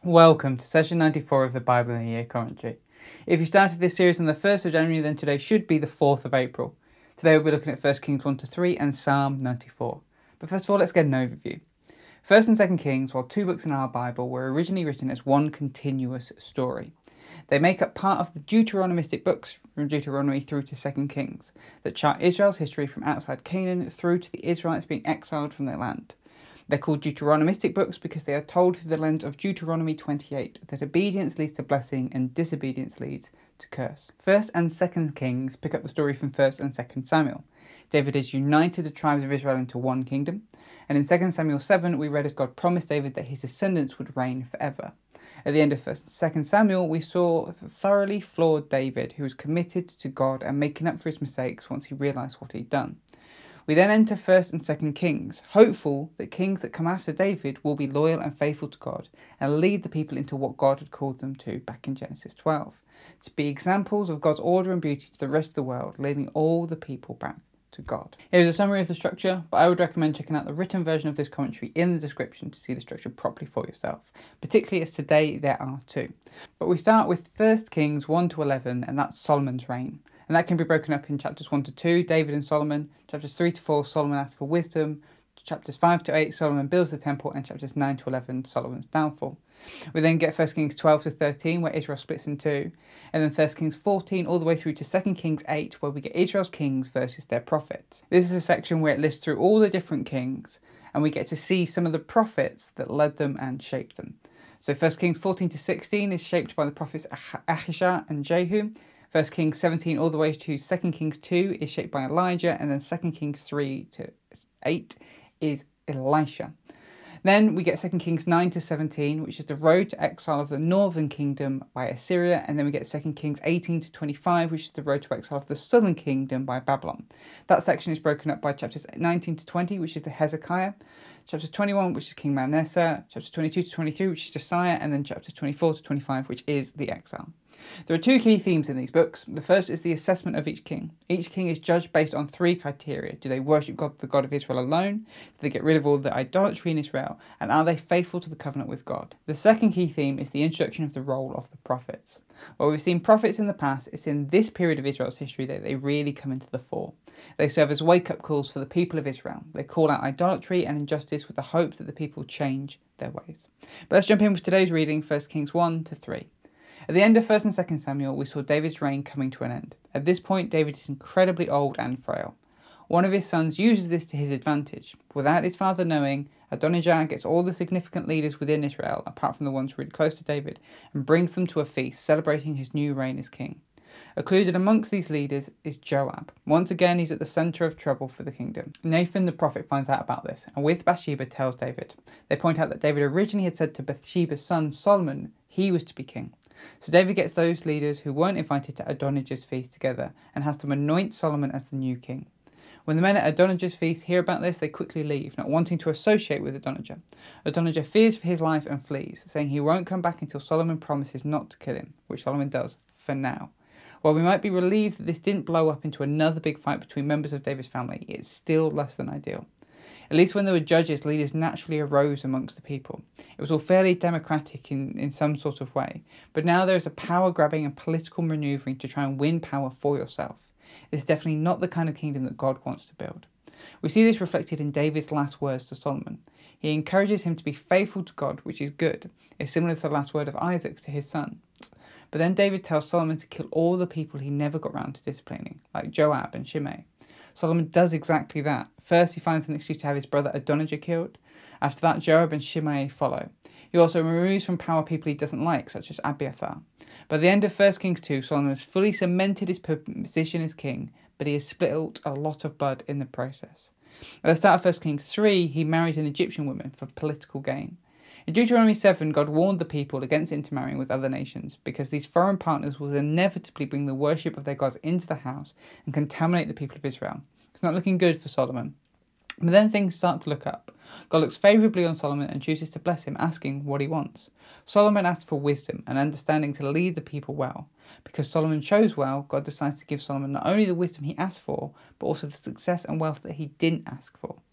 Welcome to session 94 of the Bible in a Year commentary. If you started this series on the 1st of January, then today should be the 4th of April. Today we'll be looking at 1 Kings 1 to 3 and Psalm 94. But first of all, let's get an overview. 1st and 2nd Kings, while two books in our Bible, were originally written as one continuous story. They make up part of the Deuteronomistic books from Deuteronomy through to 2nd Kings that chart Israel's history from outside Canaan through to the Israelites being exiled from their land. They're called Deuteronomistic books because they are told through the lens of Deuteronomy 28 that obedience leads to blessing and disobedience leads to curse. 1st and 2nd Kings pick up the story from 1st and 2nd Samuel. David has united the tribes of Israel into one kingdom, and in 2nd Samuel 7 we read as God promised David that his descendants would reign forever. At the end of 1st and 2nd Samuel, we saw thoroughly flawed David who was committed to God and making up for his mistakes once he realised what he'd done. We then enter 1st and 2nd Kings, hopeful that kings that come after David will be loyal and faithful to God and lead the people into what God had called them to back in Genesis 12, to be examples of God's order and beauty to the rest of the world, leading all the people back to God. Here's a summary of the structure, but I would recommend checking out the written version of this commentary in the description to see the structure properly for yourself, particularly as today there are two. But we start with 1 Kings 1 to 11, and that's Solomon's reign. And that can be broken up in chapters 1 to 2, David and Solomon, chapters 3 to 4, Solomon asks for wisdom, chapters 5 to 8, Solomon builds the temple, and chapters 9 to 11, Solomon's downfall. We then get 1 Kings 12 to 13, where Israel splits in two, and then 1 Kings 14 all the way through to 2 Kings 8, where we get Israel's kings versus their prophets. This is a section where it lists through all the different kings, and we get to see some of the prophets that led them and shaped them. So 1 Kings 14 to 16 is shaped by the prophets Ahijah and Jehu. 1 Kings 17 all the way to 2 Kings 2 is shaped by Elijah, and then 2 Kings 3 to 8 is Elisha. Then we get 2 Kings 9 to 17, which is the road to exile of the northern kingdom by Assyria, and then we get 2 Kings 18 to 25, which is the road to exile of the southern kingdom by Babylon. That section is broken up by chapters 19 to 20, which is the Hezekiah, chapter 21, which is King Manasseh, chapter 22 to 23, which is Josiah, and then chapter 24 to 25, which is the exile. There are two key themes in these books. The first is the assessment of each king. Each king is judged based on three criteria. Do they worship God, the God of Israel alone? Do they get rid of all the idolatry in Israel? And are they faithful to the covenant with God? The second key theme is the introduction of the role of the prophets. While we've seen prophets in the past, it's in this period of Israel's history that they really come into the fore. They serve as wake-up calls for the people of Israel. They call out idolatry and injustice with the hope that the people change their ways. But let's jump in with today's reading, 1 Kings 1 to 3. At the end of 1st and 2nd Samuel, we saw David's reign coming to an end. At this point, David is incredibly old and frail. One of his sons uses this to his advantage. Without his father knowing, Adonijah gets all the significant leaders within Israel, apart from the ones really close to David, and brings them to a feast celebrating his new reign as king. Included amongst these leaders is Joab. Once again, he's at the centre of trouble for the kingdom. Nathan the prophet finds out about this, and with Bathsheba tells David. They point out that David originally had said to Bathsheba's son Solomon he was to be king. So David gets those leaders who weren't invited to Adonijah's feast together and has them anoint Solomon as the new king. When the men at Adonijah's feast hear about this, they quickly leave, not wanting to associate with Adonijah. Adonijah fears for his life and flees, saying he won't come back until Solomon promises not to kill him, which Solomon does, for now. While we might be relieved that this didn't blow up into another big fight between members of David's family, it's still less than ideal. At least when there were judges, leaders naturally arose amongst the people. It was all fairly democratic in some sort of way, but now there is a power-grabbing and political manoeuvring to try and win power for yourself. It's definitely not the kind of kingdom that God wants to build. We see this reflected in David's last words to Solomon. He encourages him to be faithful to God, which is good. It's similar to the last word of Isaac to his son. But then David tells Solomon to kill all the people he never got round to disciplining, like Joab and Shimei. Solomon does exactly that. First, he finds an excuse to have his brother Adonijah killed. After that, Joab and Shimei follow. He also removes from power people he doesn't like, such as Abiathar. By the end of 1 Kings 2, Solomon has fully cemented his position as king, but he has spilled a lot of blood in the process. At the start of 1 Kings 3, he marries an Egyptian woman for political gain. In Deuteronomy 7, God warned the people against intermarrying with other nations, because these foreign partners will inevitably bring the worship of their gods into the house and contaminate the people of Israel. It's not looking good for Solomon. But then things start to look up. God looks favourably on Solomon and chooses to bless him, asking what he wants. Solomon asks for wisdom and understanding to lead the people well. Because Solomon chose well, God decides to give Solomon not only the wisdom he asked for, but also the success and wealth that he didn't ask for.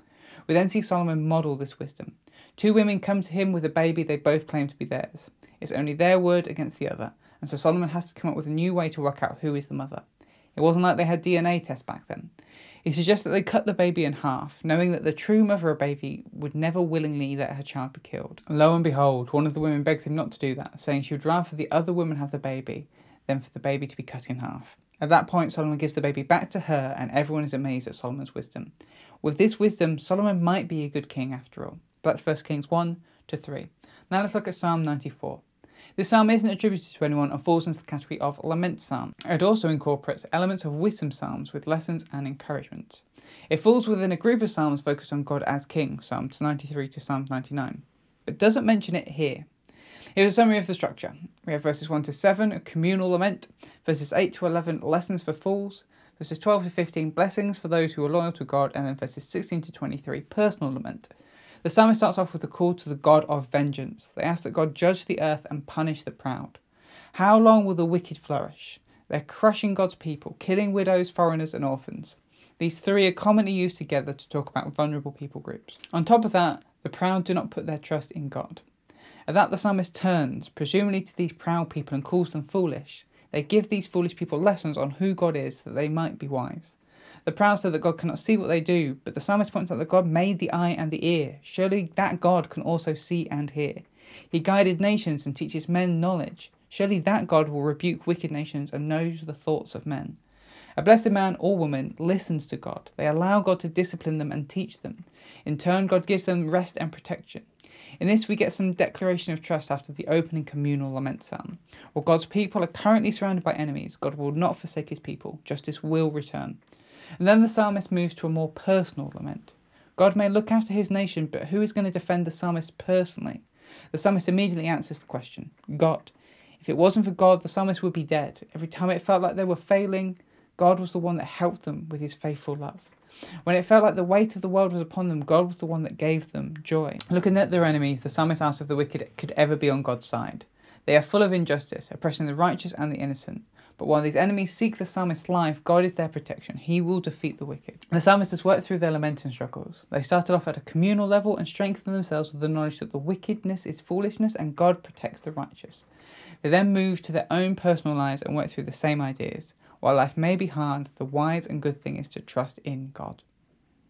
We then see Solomon model this wisdom. Two women come to him with a baby they both claim to be theirs. It's only their word against the other, and so Solomon has to come up with a new way to work out who is the mother. It wasn't like they had DNA tests back then. He suggests that they cut the baby in half, knowing that the true mother of a baby would never willingly let her child be killed. Lo and behold, one of the women begs him not to do that, saying she would rather the other woman have the baby than for the baby to be cut in half. At that point, Solomon gives the baby back to her, and everyone is amazed at Solomon's wisdom. With this wisdom, Solomon might be a good king after all. But that's 1 Kings 1-3. Now let's look at Psalm 94. This psalm isn't attributed to anyone and falls into the category of lament psalm. It also incorporates elements of wisdom psalms with lessons and encouragements. It falls within a group of psalms focused on God as King, Psalms 93 to Psalms 99, but doesn't mention it here. Here's a summary of the structure. We have verses 1-7, a communal lament, verses 8-11, lessons for fools, verses 12-15, blessings for those who are loyal to God, and then verses 16-23, personal lament. The psalmist starts off with a call to the God of vengeance. They ask that God judge the earth and punish the proud. How long will the wicked flourish? They're crushing God's people, killing widows, foreigners, and orphans. These three are commonly used together to talk about vulnerable people groups. On top of that, the proud do not put their trust in God. At that, the psalmist turns, presumably to these proud people, and calls them foolish. They give these foolish people lessons on who God is so that they might be wise. The proud say that God cannot see what they do, but the psalmist points out that God made the eye and the ear. Surely that God can also see and hear. He guided nations and teaches men knowledge. Surely that God will rebuke wicked nations and knows the thoughts of men. A blessed man or woman listens to God. They allow God to discipline them and teach them. In turn, God gives them rest and protection. In this, we get some declaration of trust after the opening communal lament psalm. While God's people are currently surrounded by enemies, God will not forsake his people. Justice will return. And then the psalmist moves to a more personal lament. God may look after his nation, but who is going to defend the psalmist personally? The psalmist immediately answers the question, God. If it wasn't for God, the psalmist would be dead. Every time it felt like they were failing, God was the one that helped them with his faithful love. When it felt like the weight of the world was upon them, God was the one that gave them joy. Looking at their enemies, the psalmist asks if the wicked could ever be on God's side. They are full of injustice, oppressing the righteous and the innocent. But while these enemies seek the psalmist's life, God is their protection. He will defeat the wicked. The psalmist has worked through their lament and struggles. They started off at a communal level and strengthened themselves with the knowledge that the wickedness is foolishness and God protects the righteous. They then moved to their own personal lives and worked through the same ideas. While life may be hard, the wise and good thing is to trust in God.